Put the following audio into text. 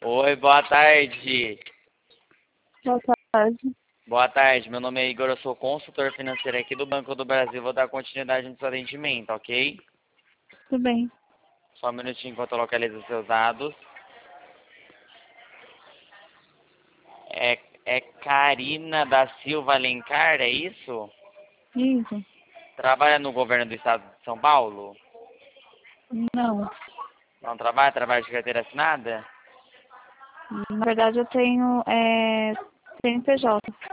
Oi, boa tarde. Boa tarde. Boa tarde, meu nome é Igor, eu sou consultor financeiro aqui do Banco do Brasil. Vou dar continuidade no seu atendimento, ok? Tudo bem. Só um minutinho enquanto eu localizo os seus dados. É Karina da Silva Alencar, é isso? Isso? Trabalha no governo do estado de São Paulo? Não. Não trabalha? Trabalha de carteira assinada? Na verdade, eu tenho CNPJ.